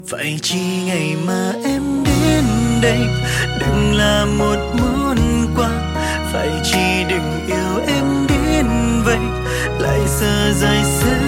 Vậy chi ngày mà em đến đây đừng là một món quà, phải chi đừng yêu em đến vậy, lại giờ dài xa